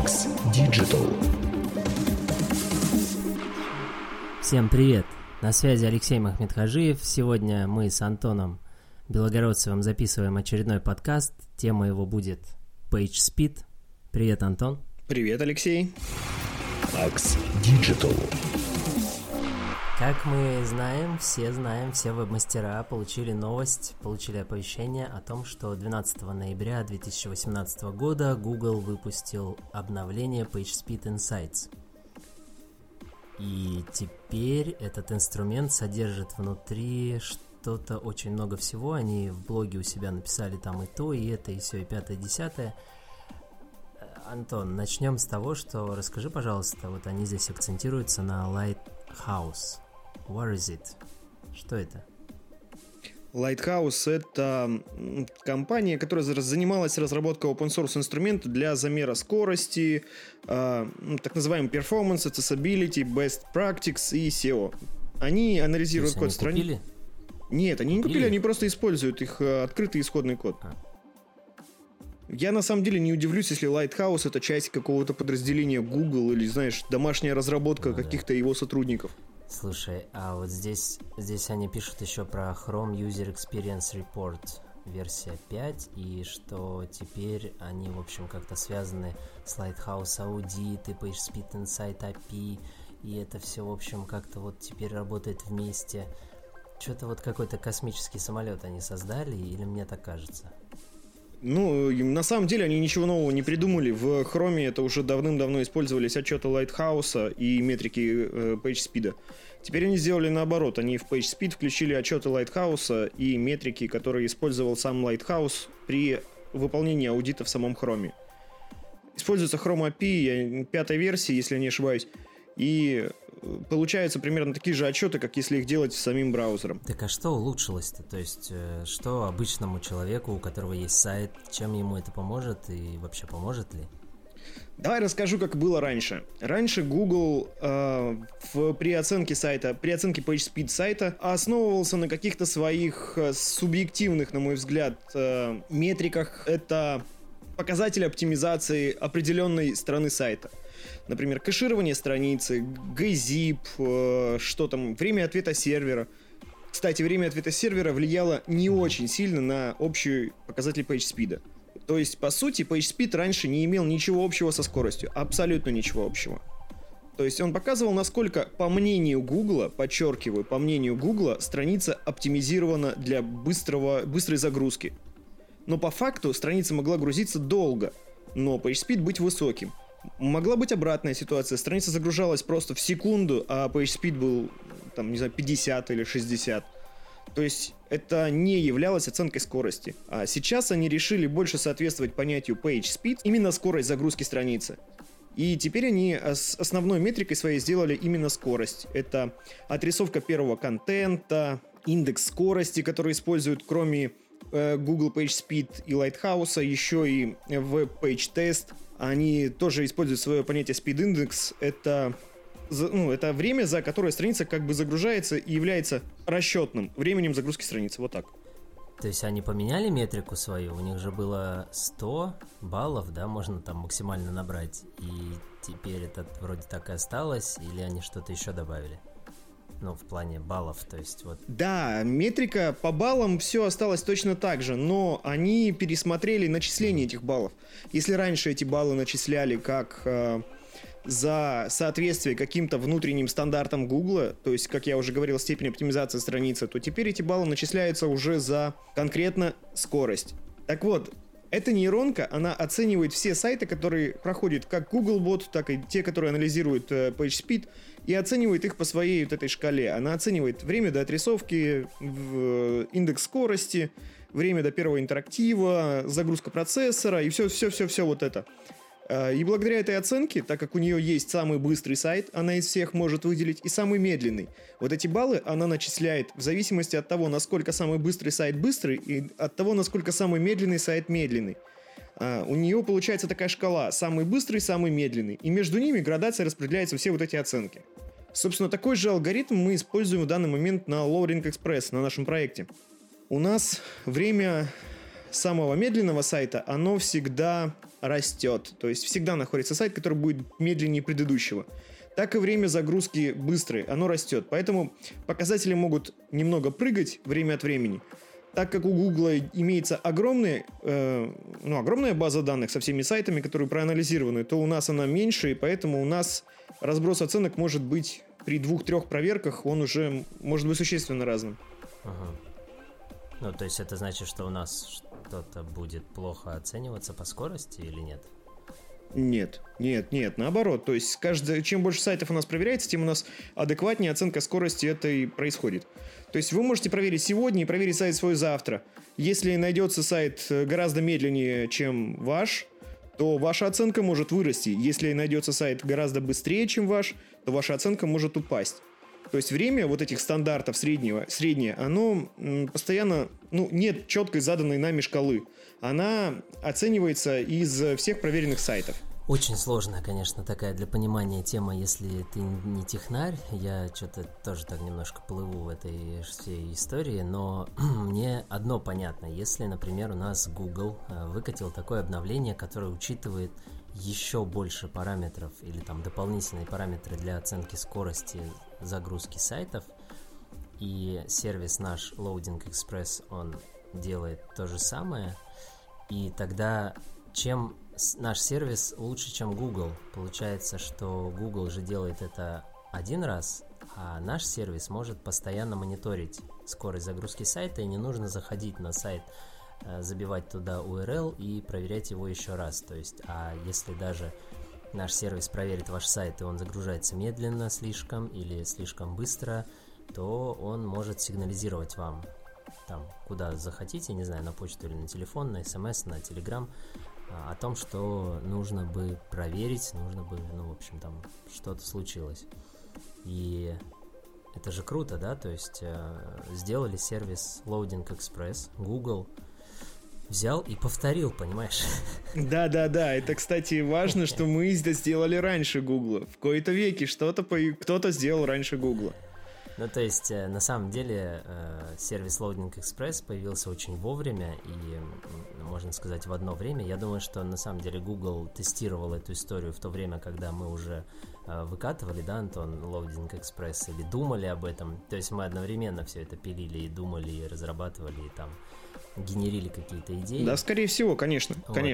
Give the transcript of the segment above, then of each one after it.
Fox Digital. Всем привет! На связи Алексей Махметхажиев. Сегодня мы с Антоном Белогородцевым записываем очередной подкаст. Тема его будет PageSpeed. Привет, Антон. Привет, Алексей. Fox Digital. Как мы знаем, все веб-мастера получили оповещение о том, что 12 ноября 2018 года Google выпустил обновление PageSpeed Insights. И теперь этот инструмент содержит внутри что-то очень много всего. Они в блоге у себя написали там и то, и это, и все, и пятое, и десятое. Антон, начнем с того, что расскажи, пожалуйста, вот они здесь акцентируются на Lighthouse. What is it? Что это? Lighthouse — это компания, которая занималась разработкой open-source инструмента для замера скорости, так называемый performance, accessibility, best practice и SEO. Они анализируют код страницы. Нет, они не купили, они просто используют их открытый исходный код. Я на самом деле не удивлюсь, если Lighthouse — это часть какого-то подразделения Google или, знаешь, домашняя разработка каких-то его сотрудников. Слушай, а вот здесь они пишут еще про Chrome User Experience Report версия 5, и что теперь они, в общем, как-то связаны с Lighthouse Audit и PageSpeed Insight API, и это все, в общем, как-то вот теперь работает вместе. Что-то вот какой-то космический самолет они создали, или мне так кажется? Ну, на самом деле они ничего нового не придумали. В Chrome это уже давным-давно использовались отчеты Lighthouse и метрики PageSpeed. Теперь они сделали наоборот. Они в PageSpeed включили отчеты Lighthouse и метрики, которые использовал сам Lighthouse при выполнении аудита в самом Chrome. Используется Chrome API 5-й версии, если я не ошибаюсь. И получаются примерно такие же отчеты, как если их делать самим браузером. Так а что улучшилось-то? То есть, что обычному человеку, у которого есть сайт, чем ему это поможет и вообще поможет ли? Давай расскажу, как было раньше. Раньше Google при оценке PageSpeed сайта основывался на каких-то своих субъективных, на мой взгляд, метриках. Это показатели оптимизации определенной стороны сайта. Например, кэширование страницы, gzip, что там, время ответа сервера. Кстати, время ответа сервера влияло не очень сильно на общий показатель PageSpeed. То есть, по сути, PageSpeed раньше не имел ничего общего со скоростью. Абсолютно ничего общего. То есть, он показывал, насколько, по мнению Google, подчеркиваю, по мнению Google, страница оптимизирована для быстрой загрузки. Но по факту страница могла грузиться долго, но PageSpeed быть высоким. Могла быть обратная ситуация. Страница загружалась просто в секунду, а PageSpeed был, там, не знаю, 50 или 60. То есть это не являлось оценкой скорости. А сейчас они решили больше соответствовать понятию PageSpeed, именно скорость загрузки страницы. И теперь они основной метрикой своей сделали именно скорость. Это отрисовка первого контента, индекс скорости, который используют кроме Google PageSpeed и Lighthouse, еще и Web Page Test. Они тоже используют свое понятие Speed Index. Это время, за которое страница как бы загружается и является расчетным временем загрузки страницы. Вот так. То есть они поменяли метрику свою? У них же было 100 баллов, да, можно там максимально набрать. И теперь это вроде так и осталось, или они что-то еще добавили? Ну, в плане баллов, то есть вот. Да, метрика по баллам все осталось точно так же, но они пересмотрели начисление этих баллов. Если раньше эти баллы начисляли как за соответствие каким-то внутренним стандартам Google, то есть, как я уже говорил, степень оптимизации страницы, то теперь эти баллы начисляются уже за конкретно скорость. Так вот, эта нейронка, она оценивает все сайты, которые проходят как Googlebot, так и те, которые анализируют PageSpeed, и оценивает их по своей вот этой шкале. Она оценивает время до отрисовки, индекс скорости, время до первого интерактива, загрузка процессора и все вот это. И благодаря этой оценке, так как у нее есть самый быстрый сайт, она из всех может выделить, и самый медленный. Вот эти баллы она начисляет в зависимости от того, насколько самый быстрый сайт быстрый, и от того, насколько самый медленный сайт медленный. У нее получается такая шкала: самый быстрый, самый медленный. И между ними градация распределяется все вот эти оценки. Собственно, такой же алгоритм мы используем в данный момент на Lowering Express, на нашем проекте. У нас время самого медленного сайта, оно всегда растет. То есть всегда находится сайт, который будет медленнее предыдущего. Так и время загрузки быстрое, оно растет. Поэтому показатели могут немного прыгать время от времени. Так как у Google имеется огромная база данных со всеми сайтами, которые проанализированы, то у нас она меньше, и поэтому у нас разброс оценок может быть при 2-3 проверках, он уже может быть существенно разным. Ну, то есть это значит, что у нас что-то будет плохо оцениваться по скорости или нет? Нет, наоборот. То есть чем больше сайтов у нас проверяется, тем у нас адекватнее оценка скорости этой происходит. То есть вы можете проверить сегодня и проверить сайт свой завтра. Если найдется сайт гораздо медленнее, чем ваш, то ваша оценка может вырасти. Если найдется сайт гораздо быстрее, чем ваш, то ваша оценка может упасть. То есть время вот этих стандартов среднее, оно постоянно, нет четкой заданной нами шкалы. Она оценивается из всех проверенных сайтов. Очень сложная, конечно, такая для понимания тема, если ты не технарь. Я что-то тоже так немножко плыву в этой всей истории, но мне одно понятно. Если, например, у нас Google выкатил такое обновление, которое учитывает еще больше параметров или там дополнительные параметры для оценки скорости загрузки сайтов, и сервис наш Loading Express, он делает то же самое, и тогда чем наш сервис лучше, чем Google? Получается, что Google же делает это один раз, а наш сервис может постоянно мониторить скорость загрузки сайта, и не нужно заходить на сайт, забивать туда URL и проверять его еще раз. То есть, а если даже наш сервис проверит ваш сайт, и он загружается медленно слишком или слишком быстро, то он может сигнализировать вам там, куда захотите, не знаю, на почту или на телефон, на смс, на телеграм, о том, что нужно бы проверить, в общем, там что-то случилось. И это же круто, да, то есть сделали сервис Loading Express, Google взял и повторил, понимаешь? Да, это, кстати, важно, что мы это сделали раньше Google. В кои-то веки кто-то сделал раньше Google. Ну, то есть, на самом деле, сервис Loading Express появился очень вовремя и, можно сказать, в одно время. Я думаю, что, на самом деле, Google тестировал эту историю в то время, когда мы уже выкатывали, да, Антон, Loading Express, или думали об этом. То есть, мы одновременно все это пилили и думали, и разрабатывали, и там генерили какие-то идеи. Да, скорее всего, конечно.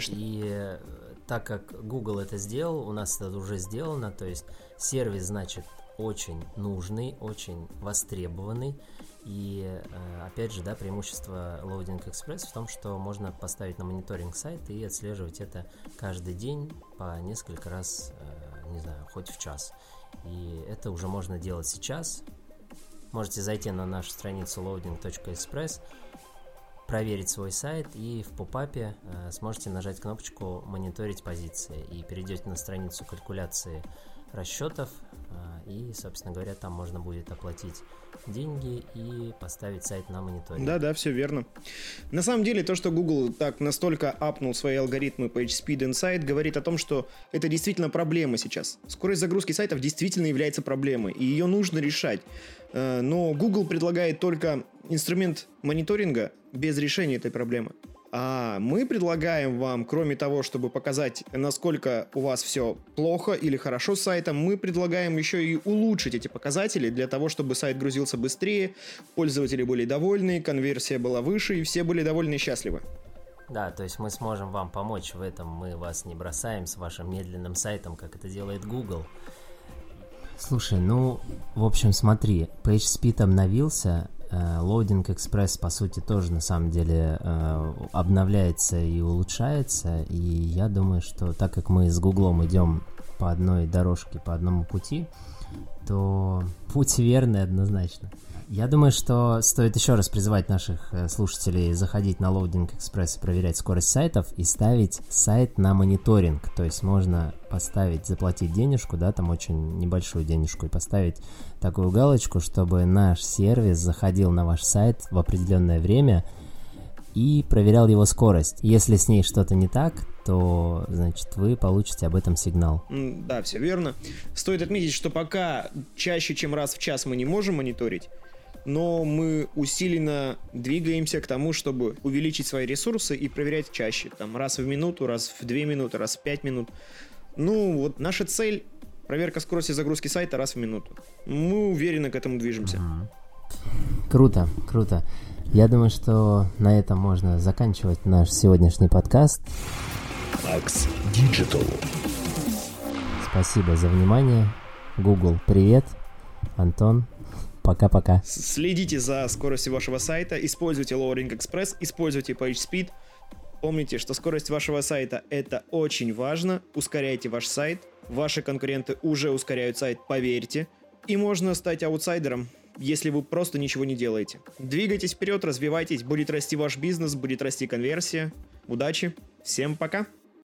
И так как Google это сделал, у нас это уже сделано, то есть, сервис, значит, очень нужный, очень востребованный. И опять же, да, преимущество Loading Express в том, что можно поставить на мониторинг сайт и отслеживать это каждый день по несколько раз, не знаю, хоть в час. И это уже можно делать сейчас. Можете зайти на нашу страницу loading.express, проверить свой сайт, и в попапе сможете нажать кнопочку «Мониторить позиции», и перейдете на страницу калькуляции расчетов, и, собственно говоря, там можно будет оплатить деньги и поставить сайт на мониторинг. Да, все верно. На самом деле, то, что Google так настолько апнул свои алгоритмы PageSpeed Insight, говорит о том, что это действительно проблема сейчас. Скорость загрузки сайтов действительно является проблемой, и ее нужно решать. Но Google предлагает только инструмент мониторинга без решения этой проблемы. А мы предлагаем вам, кроме того, чтобы показать, насколько у вас все плохо или хорошо с сайтом, мы предлагаем еще и улучшить эти показатели для того, чтобы сайт грузился быстрее, пользователи были довольны, конверсия была выше, и все были довольны и счастливы. Да, то есть мы сможем вам помочь в этом, мы вас не бросаем с вашим медленным сайтом, как это делает Google. Слушай, в общем, смотри, PageSpeed обновился, Loading Express, по сути, тоже, на самом деле, обновляется и улучшается, и я думаю, что так как мы с Гуглом идем по одной дорожке, по одному пути, то путь верный однозначно. Я думаю, что стоит еще раз призывать наших слушателей заходить на Loading Express и проверять скорость сайтов и ставить сайт на мониторинг. То есть можно заплатить денежку, да, там очень небольшую денежку, и поставить такую галочку, чтобы наш сервис заходил на ваш сайт в определенное время и проверял его скорость. Если с ней что-то не так, то, значит, вы получите об этом сигнал. Да, все верно. Стоит отметить, что пока чаще, чем раз в час мы не можем мониторить, но мы усиленно двигаемся к тому, чтобы увеличить свои ресурсы и проверять чаще. Там раз в минуту, раз в 2 минуты, раз в 5 минут. Ну, вот наша цель — проверка скорости загрузки сайта раз в минуту. Мы уверенно к этому движемся. Круто, круто. Я думаю, что на этом можно заканчивать наш сегодняшний подкаст. Axe Digital. Спасибо за внимание. Google, привет. Антон, пока-пока. Следите за скоростью вашего сайта, используйте Lowering Express, используйте PageSpeed. Помните, что скорость вашего сайта — это очень важно. Ускоряйте ваш сайт. Ваши конкуренты уже ускоряют сайт, поверьте. И можно стать аутсайдером, если вы просто ничего не делаете. Двигайтесь вперед, развивайтесь, будет расти ваш бизнес, будет расти конверсия. Удачи, всем пока!